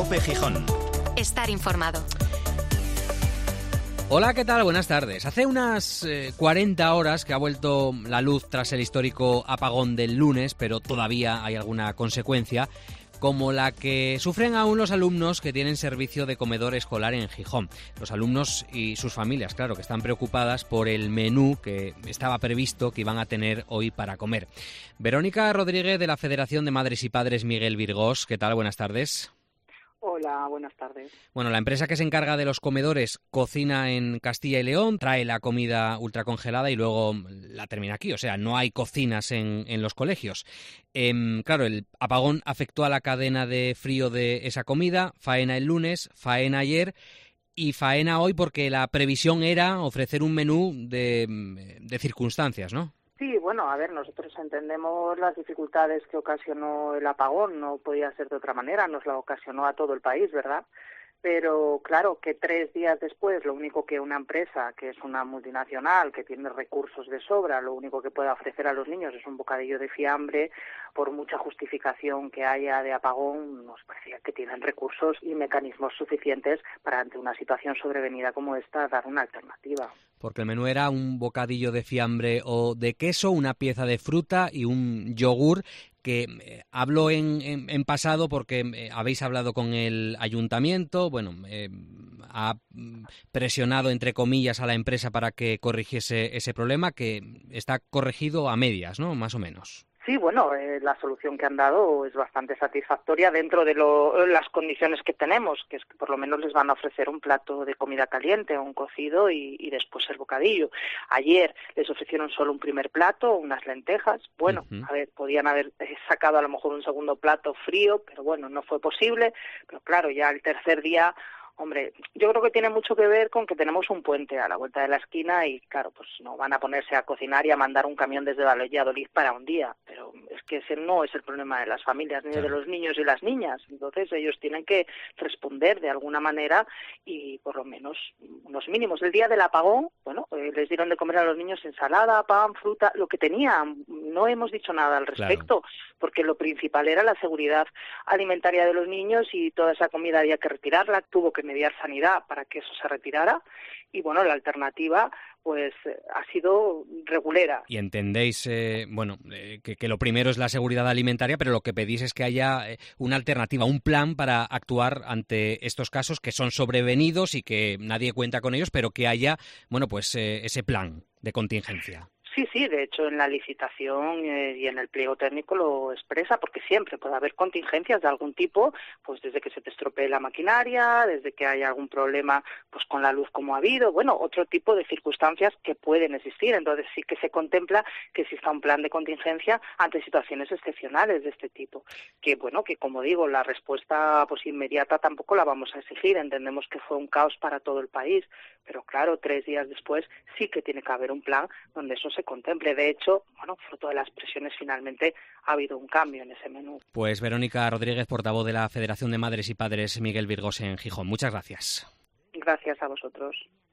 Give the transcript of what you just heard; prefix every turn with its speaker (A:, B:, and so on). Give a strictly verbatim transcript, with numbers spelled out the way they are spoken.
A: COPE Gijón.
B: Estar informado.
C: Hola, ¿qué tal? Buenas tardes. Hace unas eh, cuarenta horas que ha vuelto la luz tras el histórico apagón del lunes, pero todavía hay alguna consecuencia, como la que sufren aún los alumnos que tienen servicio de comedor escolar en Gijón. Los alumnos y sus familias, claro, que están preocupadas por el menú que estaba previsto que iban a tener hoy para comer. Verónica Rodríguez, de la Federación de Madres y Padres Miguel Virgós, ¿qué tal? Buenas tardes.
D: Hola, buenas tardes.
C: Bueno, la empresa que se encarga de los comedores cocina en Castilla y León, trae la comida ultracongelada y luego la termina aquí. O sea, no hay cocinas en, en los colegios. Eh, claro, el apagón afectó a la cadena de frío de esa comida. Faena el lunes, faena ayer y faena hoy porque la previsión era ofrecer un menú de, de circunstancias, ¿no?
D: Sí, bueno, a ver, nosotros entendemos las dificultades que ocasionó el apagón, no podía ser de otra manera, nos la ocasionó a todo el país, ¿verdad? Pero claro, que tres días después, lo único que una empresa, que es una multinacional, que tiene recursos de sobra, lo único que pueda ofrecer a los niños es un bocadillo de fiambre, por mucha justificación que haya de apagón, nos parecía que tienen recursos y mecanismos suficientes para, ante una situación sobrevenida como esta, dar una alternativa.
C: Porque el menú era un bocadillo de fiambre o de queso, una pieza de fruta y un yogur, que eh, hablo en, en, en pasado porque eh, habéis hablado con el ayuntamiento, bueno, eh, ha presionado entre comillas a la empresa para que corrigiese ese problema, que está corregido a medias, ¿no? Más o menos.
D: Sí, bueno, eh, la solución que han dado es bastante satisfactoria dentro de lo, las condiciones que tenemos, que es que por lo menos les van a ofrecer un plato de comida caliente, un cocido y, y después el bocadillo. Ayer les ofrecieron solo un primer plato, unas lentejas. Bueno, uh-huh. a ver, podían haber sacado a lo mejor un segundo plato frío, pero bueno, no fue posible. Pero claro, ya el tercer día... Hombre, yo creo que tiene mucho que ver con que tenemos un puente a la vuelta de la esquina y, claro, pues no van a ponerse a cocinar y a mandar un camión desde Valladolid para un día. Pero es que ese no es el problema de las familias ni claro. de los niños y las niñas. Entonces ellos tienen que responder de alguna manera y por lo menos unos mínimos. El día del apagón, bueno, eh, les dieron de comer a los niños ensalada, pan, fruta, lo que tenían. No hemos dicho nada al respecto, claro. porque lo principal era la seguridad alimentaria de los niños y toda esa comida había que retirarla, tuvo que mediar sanidad para que eso se retirara y bueno, la alternativa pues ha sido regulera.
C: Y entendéis, eh, bueno, eh, que, que lo primero es la seguridad alimentaria, pero lo que pedís es que haya eh, una alternativa, un plan para actuar ante estos casos que son sobrevenidos y que nadie cuenta con ellos, pero que haya, bueno, pues eh, ese plan de contingencia.
D: Sí, sí, de hecho en la licitación eh, y en el pliego técnico lo expresa, porque siempre puede haber contingencias de algún tipo, pues desde que se te estropee la maquinaria, desde que haya algún problema pues con la luz como ha habido, bueno, otro tipo de circunstancias que pueden existir. Entonces sí que se contempla que exista un plan de contingencia ante situaciones excepcionales de este tipo. Que bueno, que como digo, la respuesta pues inmediata tampoco la vamos a exigir, entendemos que fue un caos para todo el país, pero claro, tres días después sí que tiene que haber un plan donde eso se contemple. De hecho, bueno, fruto de las presiones finalmente ha habido un cambio en ese menú.
C: Pues Verónica Rodríguez, portavoz de la Federación de Madres y Padres Miguel Virgós en Gijón. Muchas gracias.
D: Gracias a vosotros.